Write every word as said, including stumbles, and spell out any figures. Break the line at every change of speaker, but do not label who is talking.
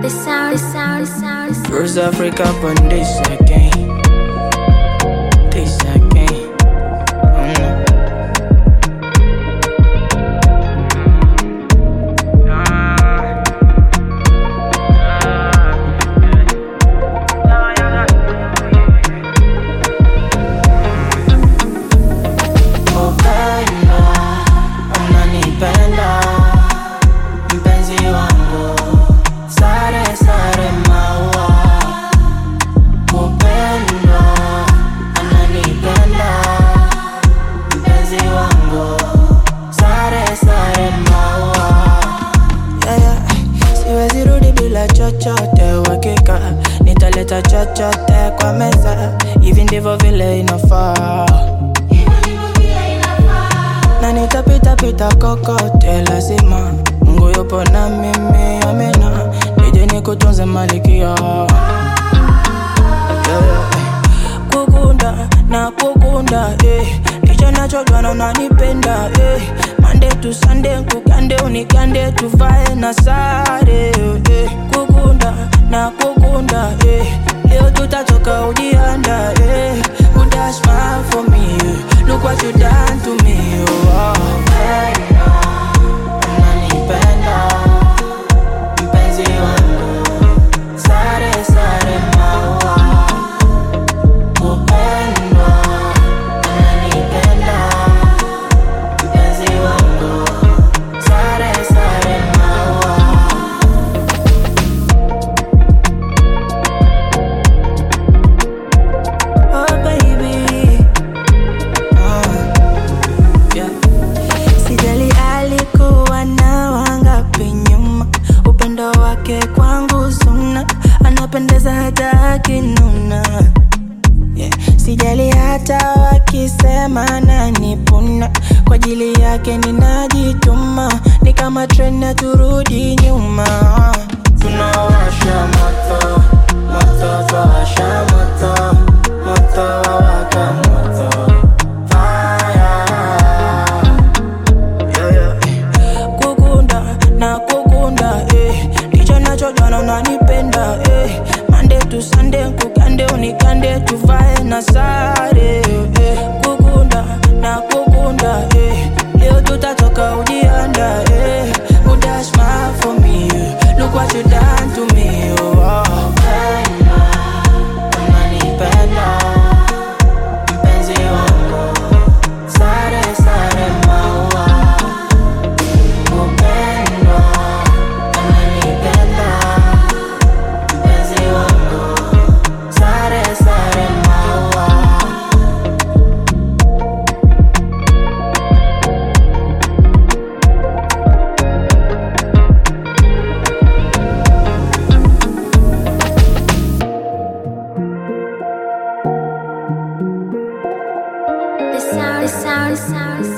The sound, the sound, the sound, the sound.
First Africa, but this again. This again. Mm. Chochote wakika nitaleta chochote kwa meza, hivi ndivyo vile inafaa, na nitapita pita kokote lazima. Mungu yupo na mimi, amina. Nije nikutunze malikia, yeah. Kukunda na kukunda, eh. Ndicho nachojua na unanipenda, eh. Monday to Sunday kukande unikande, tuvae na sare, eh. Kukunda na kukunda, eh. Leo tutatoka ujianda, eh. Would that smile for me, eh. Look what you done to me, oh, oh. Unanipenda mpenzi wangu, sare sare maua. Kupendwa, unanipenda mpenzi wangu, sare sare maua. Oh baby, uh, yeah. Sijali alikuwa na wangapi nyuma, upendo wake kwangu suna, anapendeza hata akinuna, yeah. Sijali hata wakisema nanipuna, kwa ajili yake ninajituma, ni kama treni turudi nyuma. Tunawasha moto, moto twawasha moto, moto wawaka moto, fire, yeah, yeah. Kukunda na kukunda, eh. Ndicho nachojua na unanipenda, eh. Monday to Sunday kukande unikande, tuvae na sare, eh. Kukunda na kukunda, eh. Leo tutatoka ujianda, eh. Would that smile for me, eh. Look what you done to me, oh, oh. Unanipenda mpenzi wangu, sare sare maua. Kupendwa, unanipenda mpenzi wangu, sare sare maua.
The sound, the sound, the sound, the sound.